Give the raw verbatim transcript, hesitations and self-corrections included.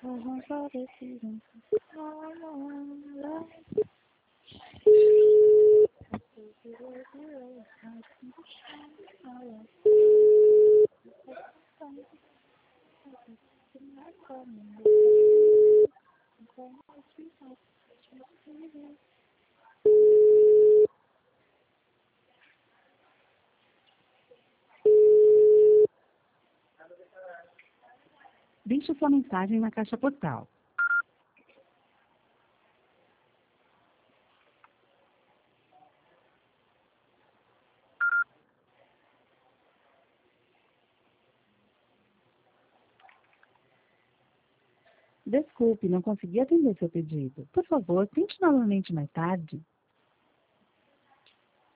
Deixe sua mensagem na caixa postal. Desculpe, não consegui atender seu pedido. Por favor, tente novamente mais tarde.